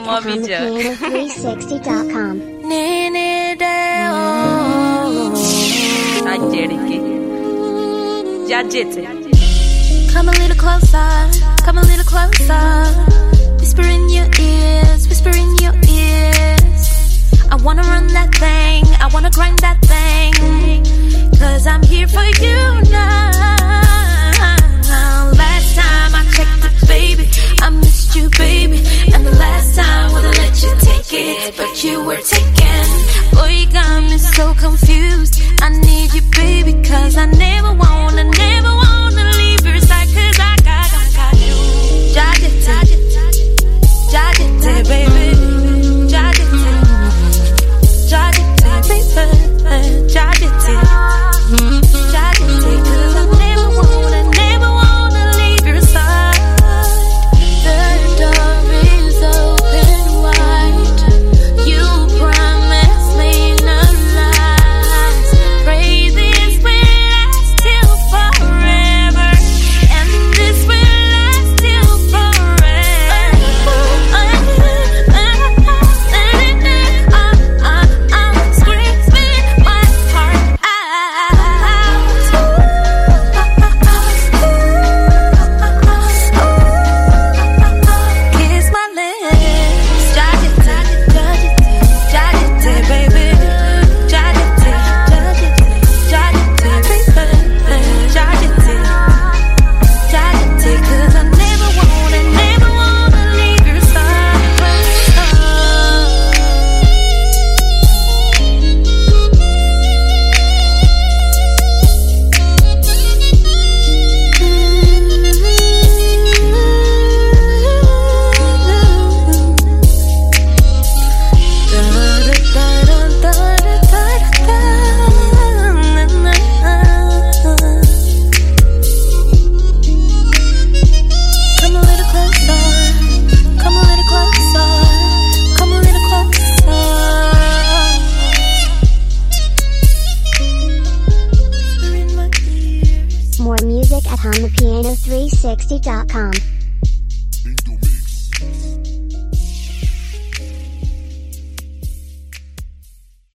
at HomeThePiano360.com. Come a little closer, come a little closer. Whisper in your ears, whisper in your ears. I wanna run that thing, I wanna grind that thing. 'Cause I'm here for you now. Last time I checked it, baby, I missed you, baby. And the last time would've let you take it, but you were taken. Boy, you got me so confused. I need you, baby, 'cause I never wanna leave your side. 'Cause I got you. Jagete, baby. Jagete, baby. Jagete. 'Cause I never wanna leave your side. The door is open wide. You promised me no lies. Pray this will last till forever, and this will last till forever. I'm screaming my heart out. Kiss my lips, Jagete, baby. Jagete, baby. Jagete, 'cause I never wanna leave your side. Come a little closer, come a little closer, come a little closer. Whisper in my ears. More music at HomeThePiano360.com.